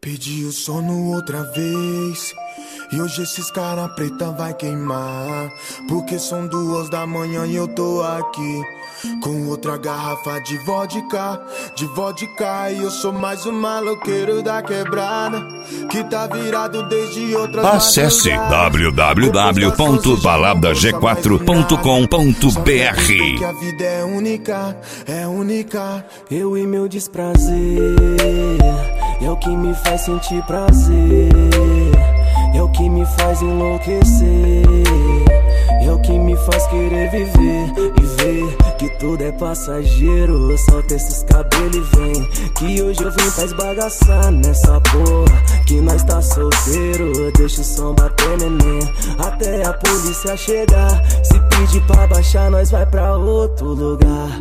Pedi o sono outra vez e hoje esses cara preta vai queimar, porque são 2 da manhã e eu tô aqui com outra garrafa de vodka, e eu sou mais um maloqueiro da quebrada que tá virado desde outras. Acesse www.baladag4.com.br. Que a vida é única, é única. Eu e meu desprazer é o que me faz sentir prazer, é o que me faz enlouquecer, é o que me faz querer viver e ver que tudo é passageiro. Solta esses cabelos e vem, que hoje eu vim pra esbagaçar nessa porra, que nós tá solteiro. Deixa o som bater, neném, até a polícia chegar. Se pedir pra baixar, nós vai pra outro lugar.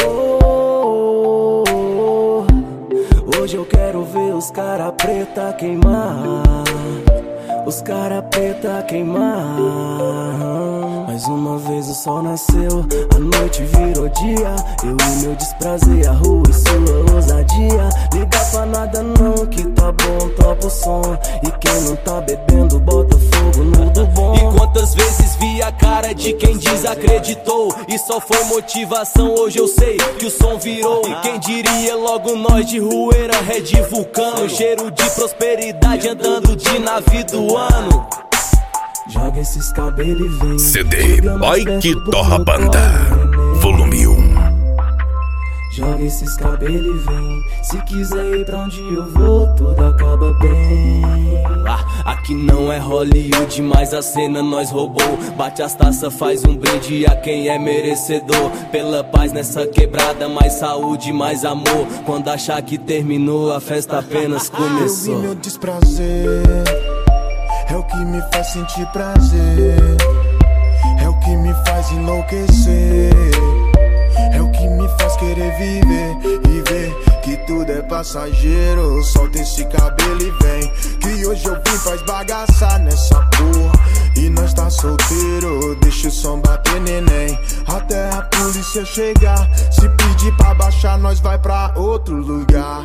Hoje eu quero ver os cara preta queimar, os cara preta queimar. Mais uma vez o sol nasceu, a noite virou dia. Eu e meu desprazer, a rua e sua ousadia. Liga pra nada não, que tá bom, topa o som. E quem não tá bebendo, bota fogo no do bom. E quantas vezes vi a cara de quem desacreditou e só foi motivação, hoje eu sei que o som virou. E quem diria logo nós de Rueira, Red Vulcano, cheiro de prosperidade andando de navio do ano. Joga esses cabelos e vem. CD Boy que Torra Banda, volume 1. Joga esses cabelos e vem. Se quiser ir pra onde eu vou, tudo acaba bem. Aqui não é Hollywood, mas a cena nós roubou. Bate as taças, faz um brinde a quem é merecedor. Pela paz nessa quebrada, mais saúde, mais amor. Quando achar que terminou, a festa apenas começou. Eu vi meu desprazer, é o que me faz sentir prazer, é o que me faz enlouquecer, é o que me faz querer viver e ver que tudo é passageiro. Solta esse cabelo e vem, que hoje eu vim pra esbagaçar nessa porra, e nós tá solteiro. Deixa o som bater, neném, até a polícia chegar. Se pedir pra baixar, nós vai pra outro lugar.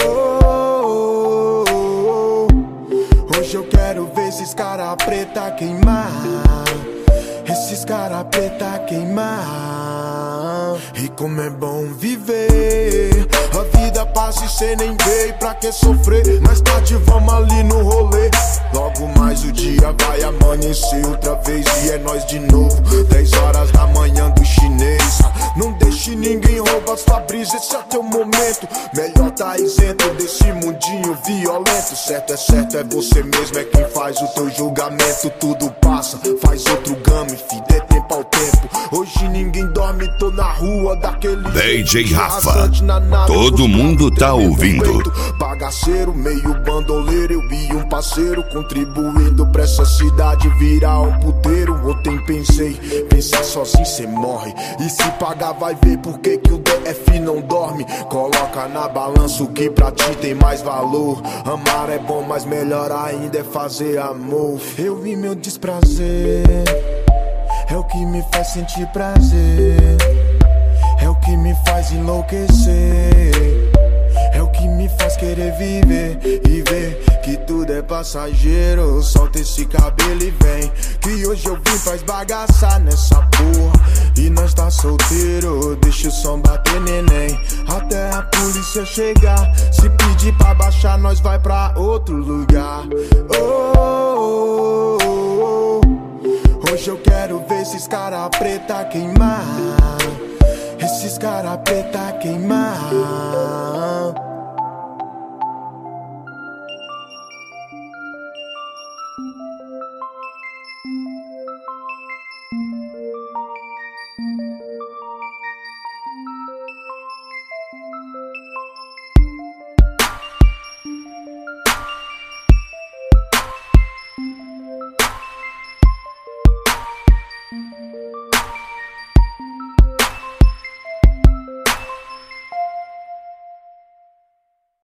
Hoje eu quero ver esses cara preta queimar, esses cara preta queimar. E como é bom viver, a vida passa e cê nem vê. Pra que sofrer? Mais tarde vamos ali no rolê. Logo mais o dia vai amanhecer outra vez e é nós de novo. 10 horas da manhã do chinês. Não deixe ninguém roubar sua brisa, esse é teu momento. Melhor tá isento desse mundinho violento. Certo, é você mesmo, é quem faz o teu julgamento. Tudo passa, faz outro game, fi, dê tempo ao tempo. Hoje ninguém dorme, tô na rua daquele DJ Rafa, todo mundo tá ouvindo. Bagaceiro, meio bandoleiro, eu e um parceiro contribuindo pra essa cidade virar um puteiro. Ontem pensei, pensar sozinho cê morre. E se pagar vai ver por que o DF não dorme. Coloca na balança o que pra ti tem mais valor. Amar é bom, mas melhor ainda é fazer amor. Eu vi meu desprazer, é o que me faz sentir prazer, é o que me faz enlouquecer, é o que me faz querer viver e ver que tudo é passageiro. Solta esse cabelo e vem, que hoje eu vim pra esbagaçar nessa porra, e nós tá solteiro. Deixa o som bater, neném, até a polícia chegar. Se pedir pra baixar, nós vai pra outro lugar. Hoje eu quero ver esses cara preta queimar, esses cara preta queimar.